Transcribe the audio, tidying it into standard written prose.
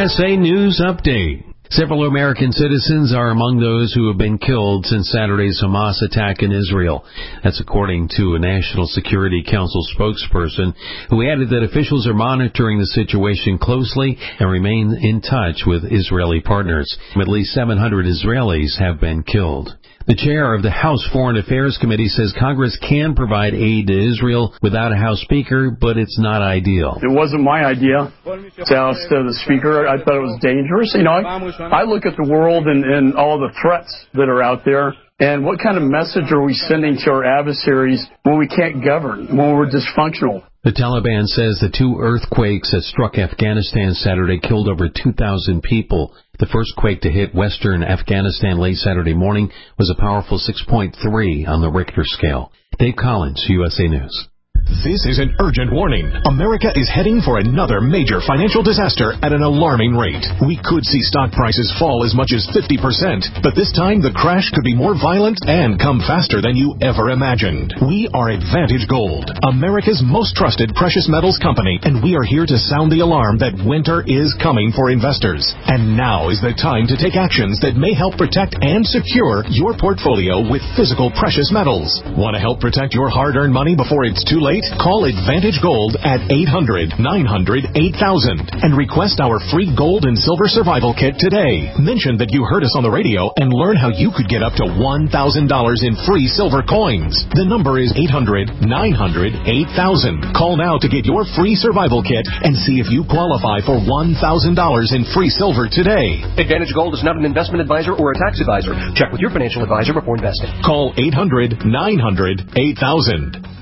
USA News Update. Several American citizens are among those who have been killed since Saturday's Hamas attack in Israel. That's according to a National Security Council spokesperson who added that officials are monitoring the situation closely and remain in touch with Israeli partners. At least 700 Israelis have been killed. The chair of the House Foreign Affairs Committee says Congress can provide aid to Israel without a House Speaker, but it's not ideal. It wasn't my idea to oust the Speaker. I thought it was dangerous. I look at the world and all the threats that are out there, and what kind of message are we sending to our adversaries when we can't govern, when we're dysfunctional? The Taliban says the two earthquakes that struck Afghanistan Saturday killed over 2,000 people. The first quake to hit western Afghanistan late Saturday morning was a powerful 6.3 on the Richter scale. Dave Collins, USA News. This is an urgent warning. America is heading for another major financial disaster at an alarming rate. We could see stock prices fall as much as 50%, but this time the crash could be more violent and come faster than you ever imagined. We are Advantage Gold, America's most trusted precious metals company, and we are here to sound the alarm that winter is coming for investors. And now is the time to take actions that may help protect and secure your portfolio with physical precious metals. Want to help protect your hard-earned money before it's too late? Call Advantage Gold at 800-900-8000 and request our free gold and silver survival kit today. Mention that you heard us on the radio and learn how you could get up to $1,000 in free silver coins. The number is 800-900-8000. Call now to get your free survival kit and see if you qualify for $1,000 in free silver today. Advantage Gold is not an investment advisor or a tax advisor. Check with your financial advisor before investing. Call 800-900-8000.